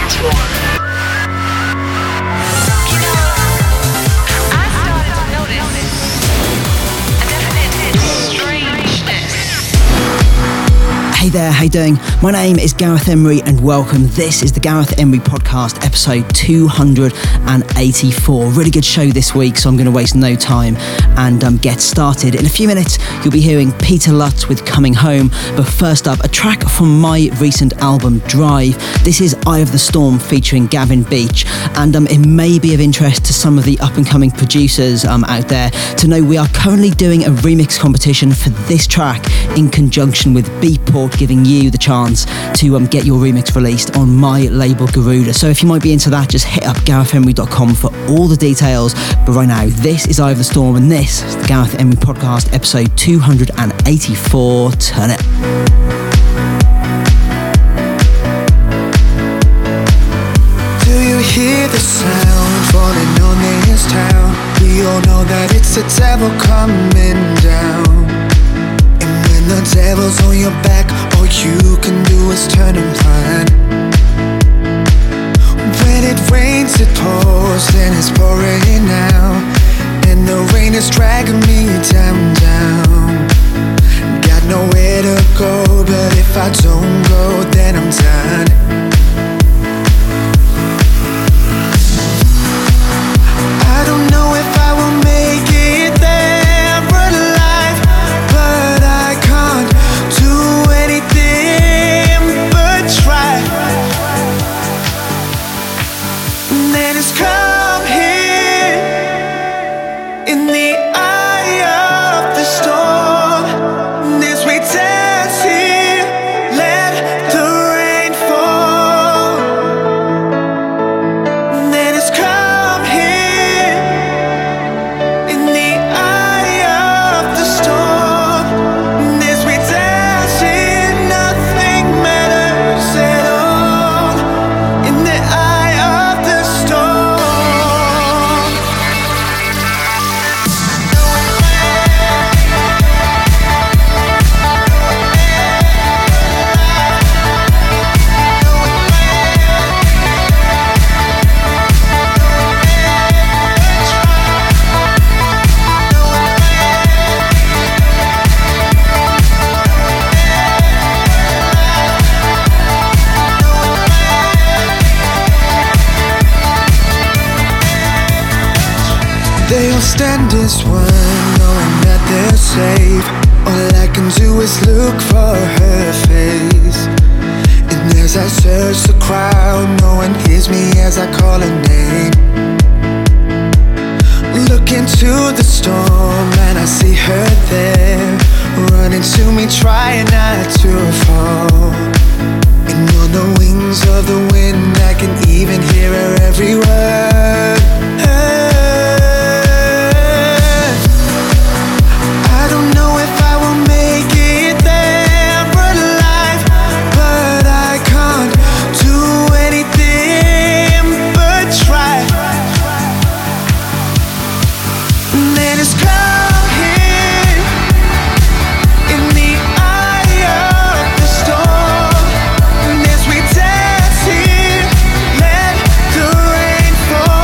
Hey there, how you doing? My name is Gareth Emery and welcome. This is the Gareth Emery Podcast, episode 284. Really good show this week, so I'm going to waste no time and get started. In a few minutes, you'll be hearing Peter Lutz with Coming Home, but first up, a track from my recent album, Drive. This is Eye of the Storm featuring Gavin Beach, and it may be of interest to some of the up-and-coming producers out there to know we are currently doing a remix competition for this track in conjunction with Beatport, giving you the chance to get your remix released on my label Garuda. So if you might be into that, just hit up GarethEmery.com for all the details. But right now, this is Eye of the Storm and this is the Gareth Emery Podcast, episode 284. Turn it. Do you hear the sound falling on this town? We all know that it's the devil coming down. The devil's on your back, all you can do is turn and run. When it rains, it pours, then it's pouring out, and the rain is dragging me down. Got nowhere to go, but if I don't go, then I'm done. I don't know if I will make it there alive, but I can't do anything but try. And then it's come here in the eye of the storm. And as we dance here, let the rain fall. And then it's come here in the eye of the storm. And as we dance here, nothing matters at all. In the eye of the storm. They all stand as one, knowing that they're safe. All I can do is look for her face. And as I search the crowd, no one hears me as I call her name. Look into the storm and I see her there, running to me, trying not to fall. And on the wings of the wind, I can even hear her every word. I don't know if I will make it there alive, but I can't do anything but try. And then it's come here in the eye of the storm. And as we dance here, let the rain fall.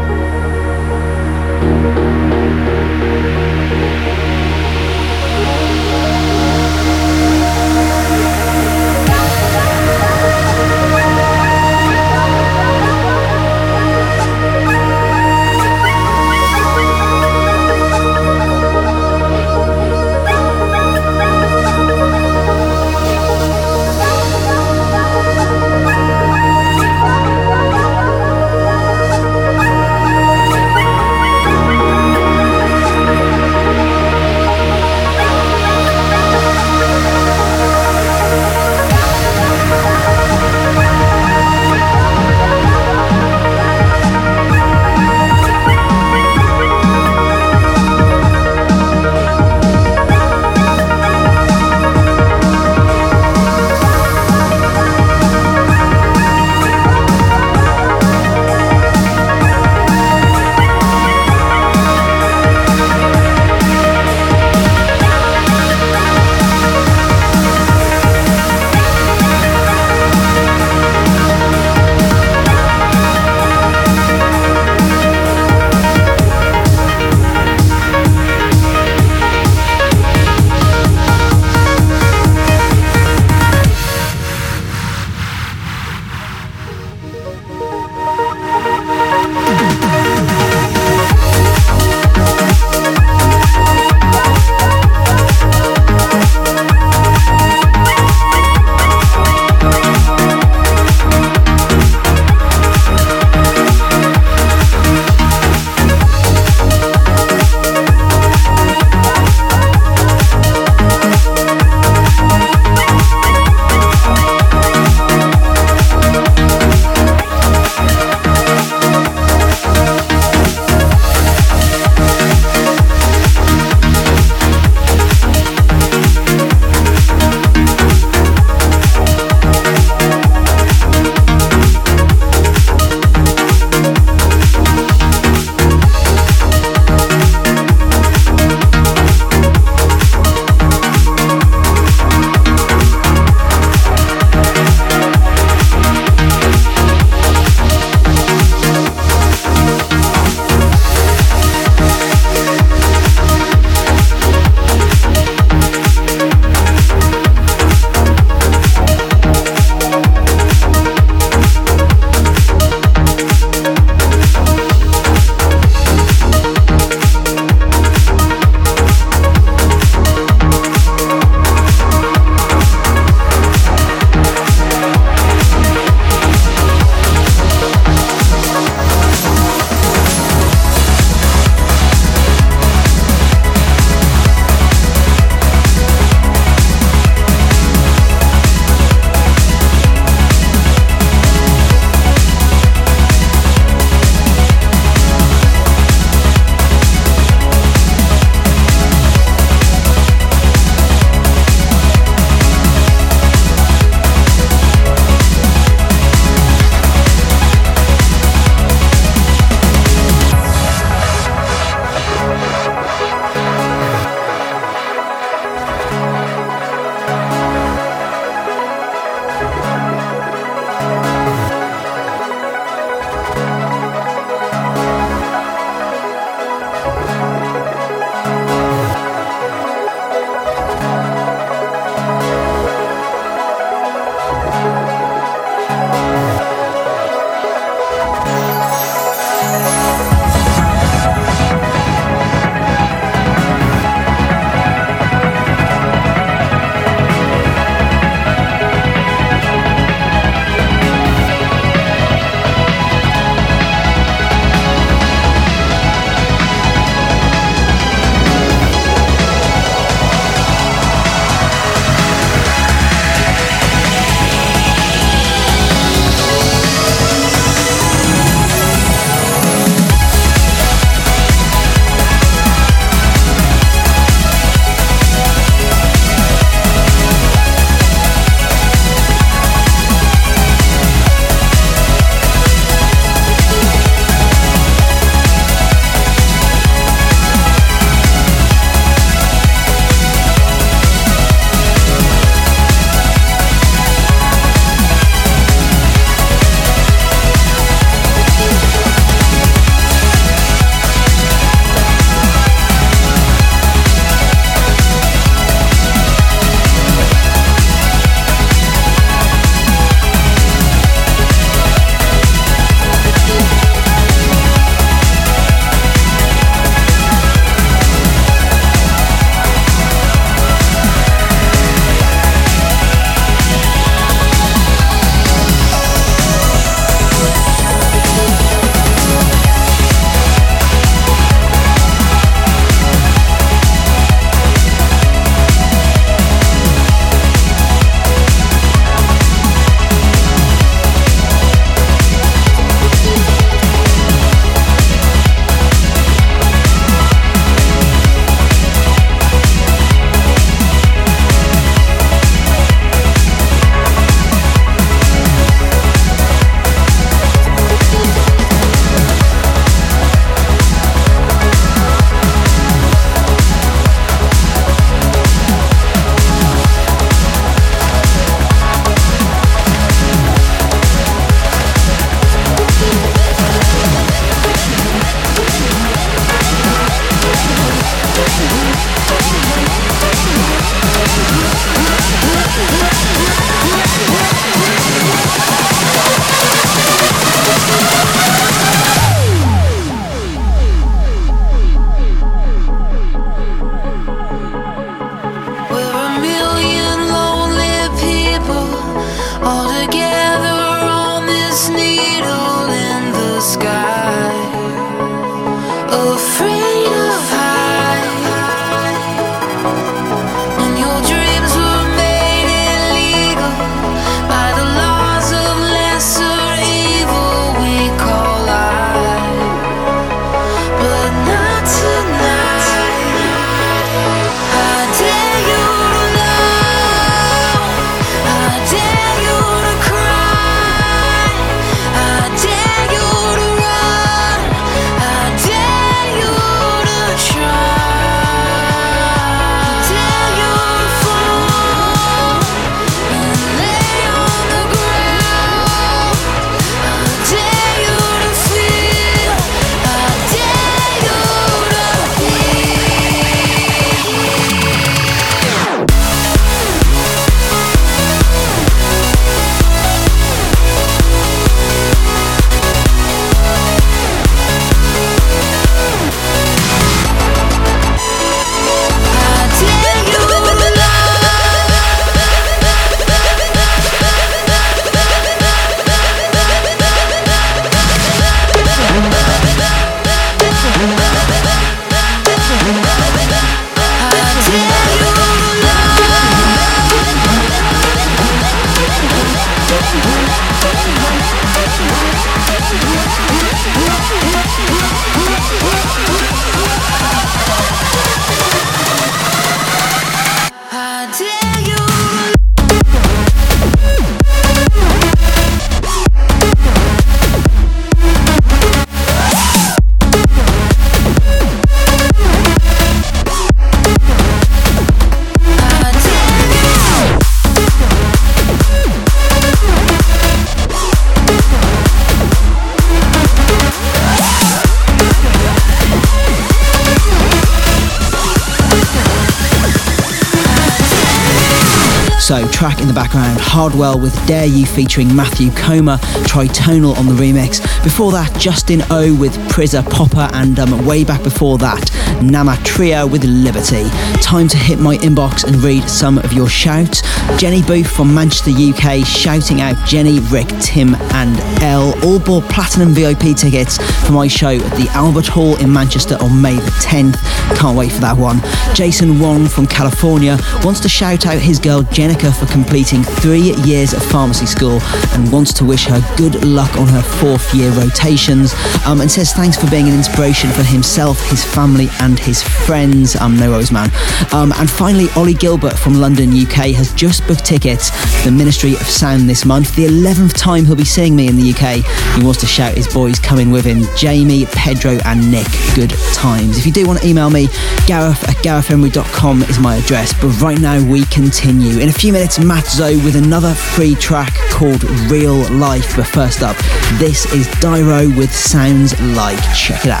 So, track in the background, Hardwell with Dare You featuring Matthew Coma, Tritonal on the remix. Before that, Justin O with Prizza Popper, and way back before that, Nama Trio with Liberty. Time to hit my inbox and read some of your shouts. Jenny Booth from Manchester, UK, shouting out Jenny, Rick, Tim and Elle. All bought platinum VIP tickets for my show at the Albert Hall in Manchester on May the 10th. Can't wait for that one. Jason Wong from California wants to shout out his girl Jenica for completing 3 years of pharmacy school and wants to wish her good luck on her 4th year rotations, and says thanks for being an inspiration for himself, his family and his friends. No worries, man. And finally, Ollie Gilbert from London, UK has just booked tickets for the Ministry of Sound this month, the 11th time he'll be seeing me in the UK. He wants to shout his boys coming with him, Jamie, Pedro and Nick. Good times. If you do want to email me, gareth@garethhenry.com is my address. But right now we continue. In a few minutes, Matt Zoe with another free track called Real Life. But first up, this is Dyro with Sounds Like. Check it out.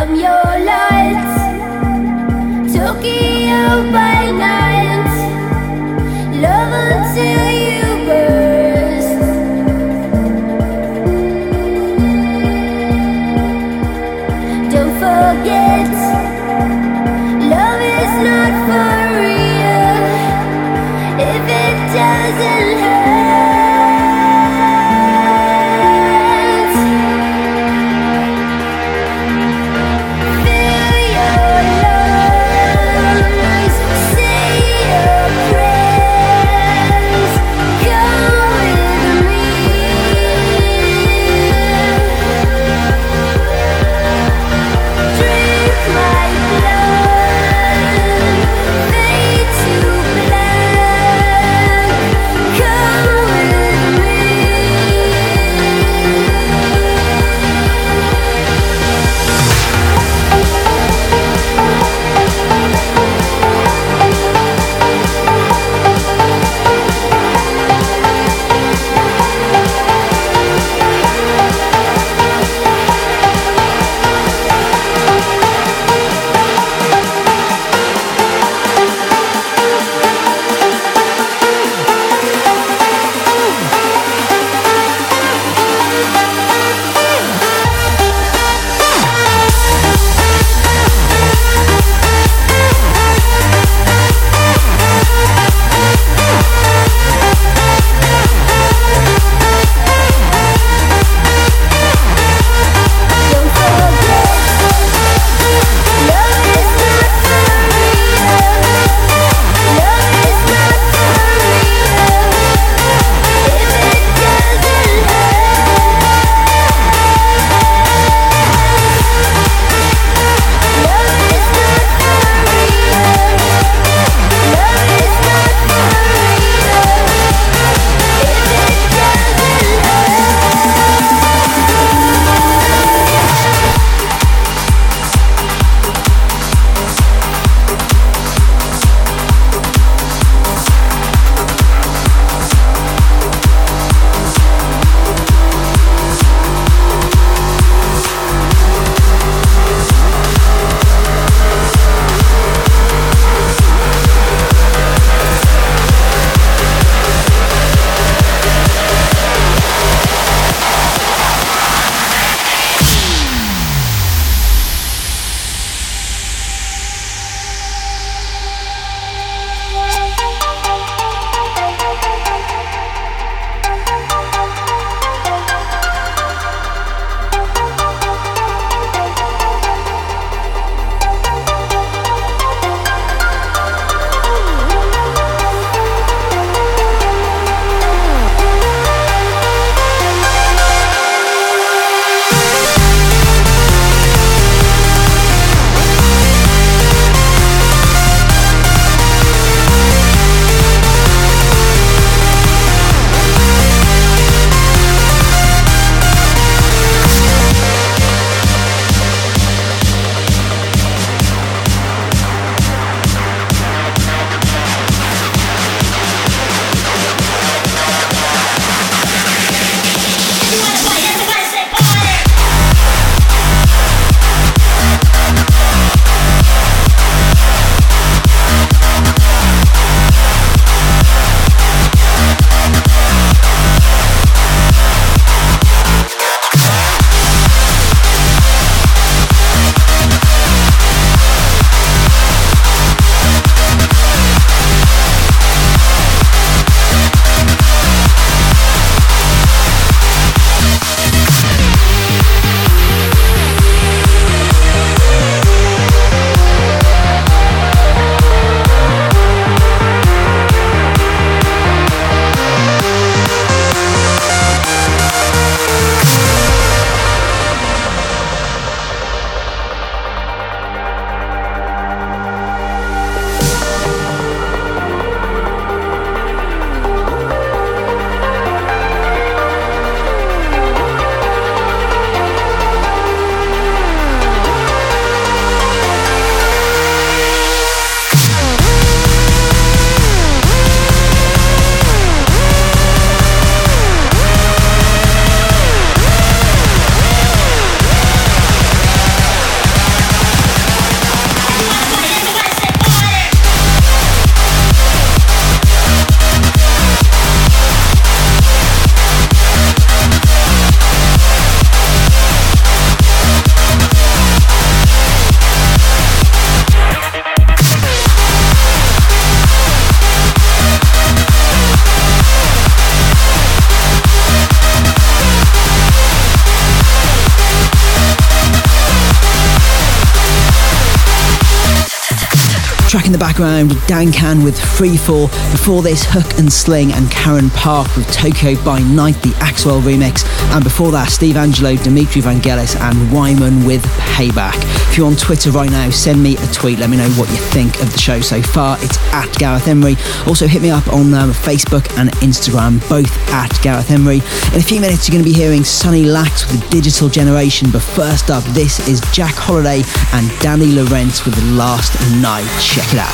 I'm your light, Tokyo by night, love until you burst. Don't forget, love is not for real if it doesn't hurt. Feel Track in the background, Dan Can with Freefall. Before this, Hook and Sling and Karen Park with Tokyo by Night, the Axwell remix. And before that, Steve Angelo, Dimitri Vangelis and Wyman with Payback. If you're on Twitter right now, send me a tweet. Let me know what you think of the show so far. It's at Gareth Emery. Also hit me up on Facebook and Instagram, both at Gareth Emery. In a few minutes, you're going to be hearing Sonny Lax with the Digital Generation. But first up, this is Jack Holiday and Danny Lawrence with The Last Night. Check it out.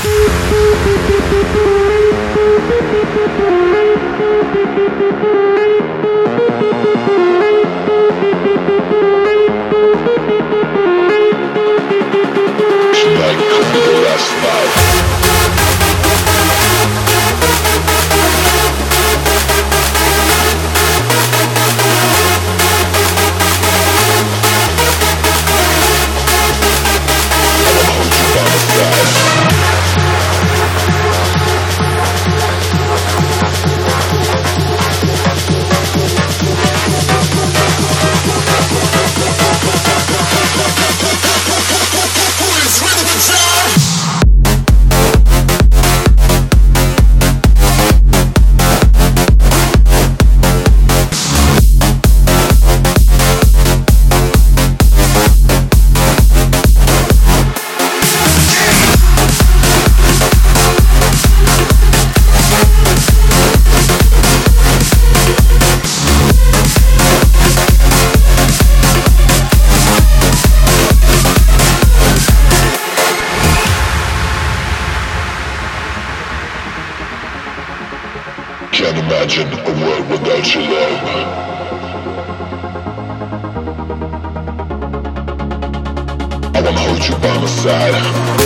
Can't imagine a world without your love. I wanna hold you by my side.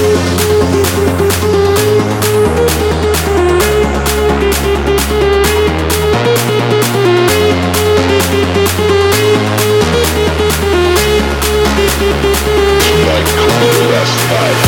Like cold last night.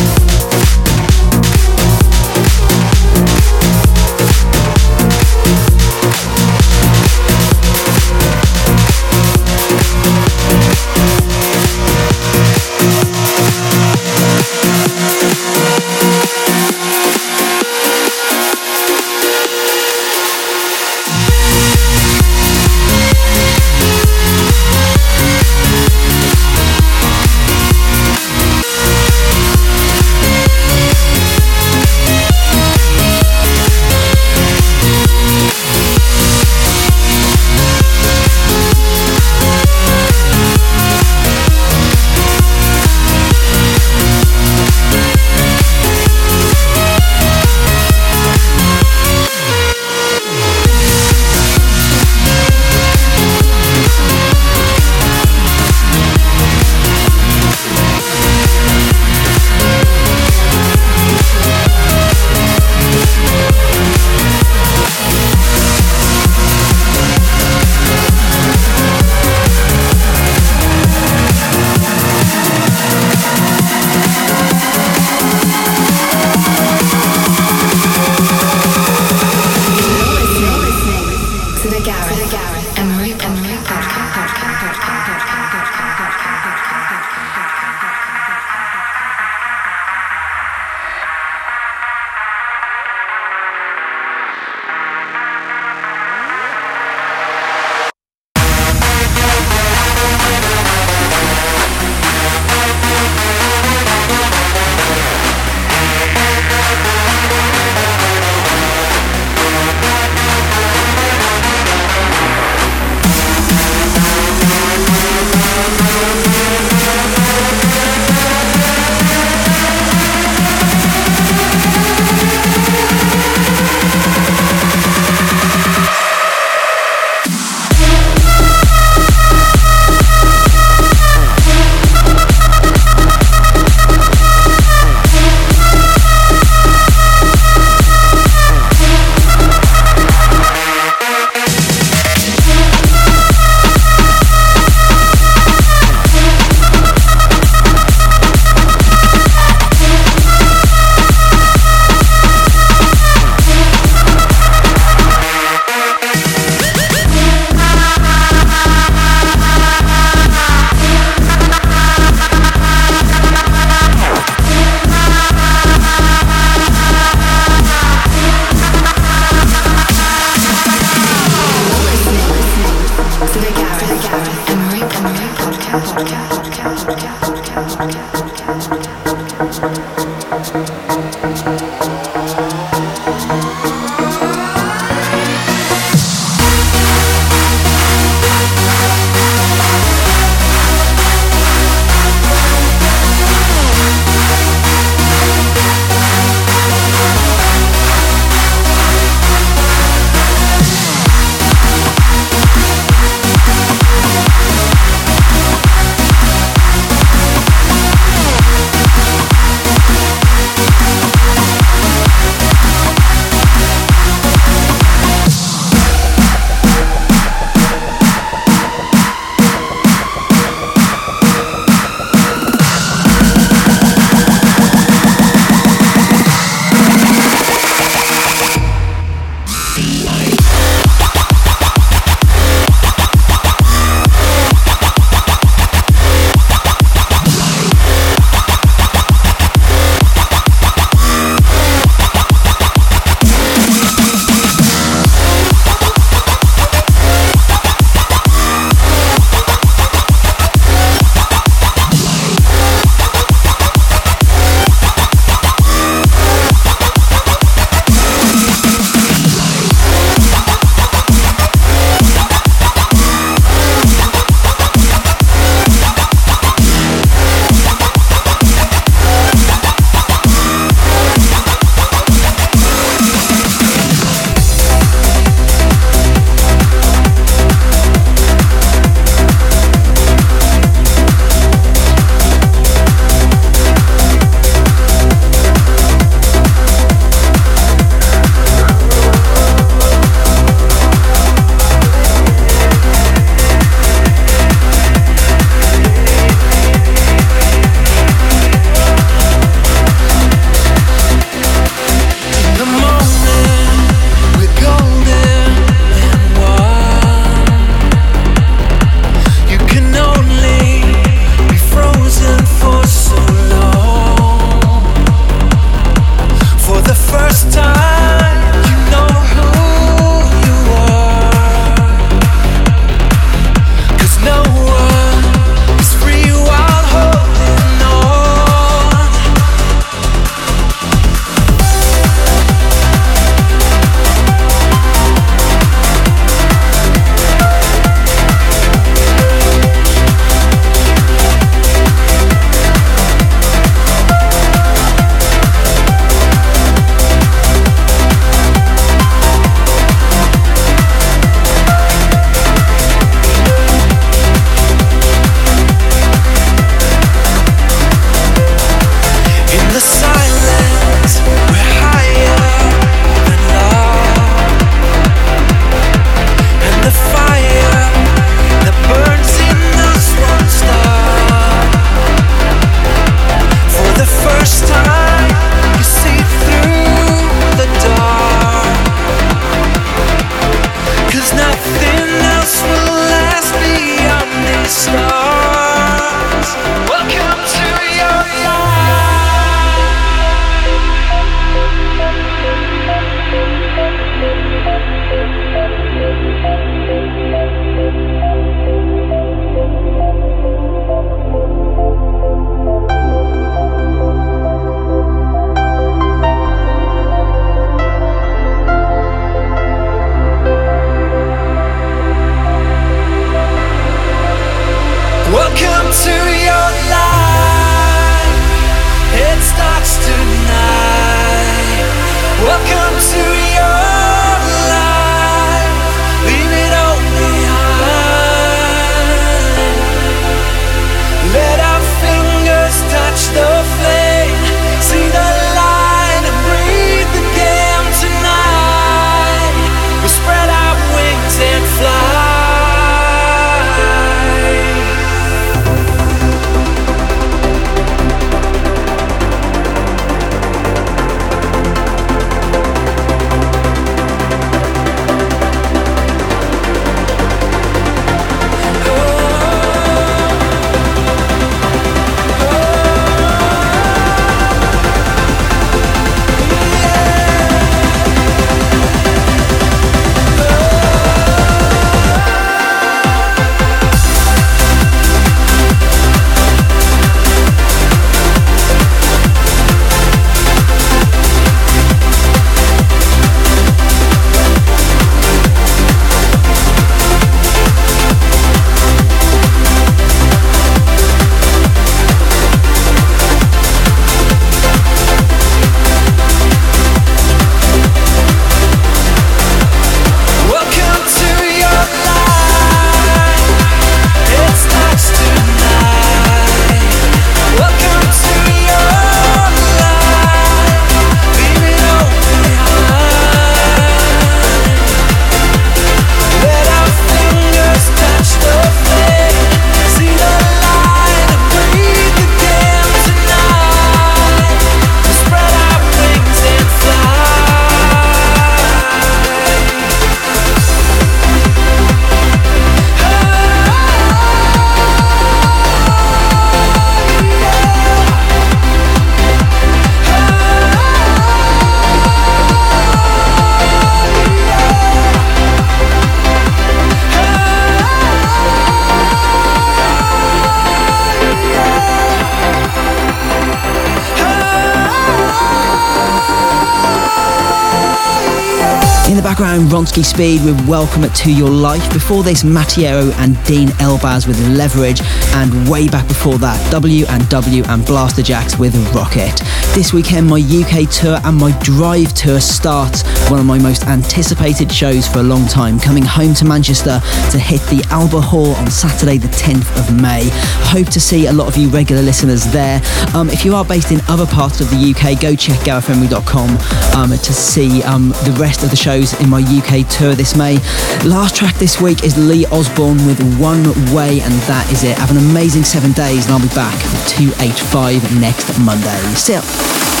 background, Ronski Speed with Welcome to Your Life. Before this, Mattiero and Dean Elbaz with Leverage. And way back before that, W&W and Blaster Jacks with Rocket. This weekend, my UK tour and my Drive tour starts. One of my most anticipated shows for a long time. Coming home to Manchester to hit the Albert Hall on Saturday the 10th of May. Hope to see a lot of you regular listeners there. If you are based in other parts of the UK, go check GarethEmery.com to see the rest of the shows in my UK tour this May. Last track this week is Lee Osborne with One Way, and that is it. Have an amazing 7 days, and I'll be back with 285 next Monday. See ya.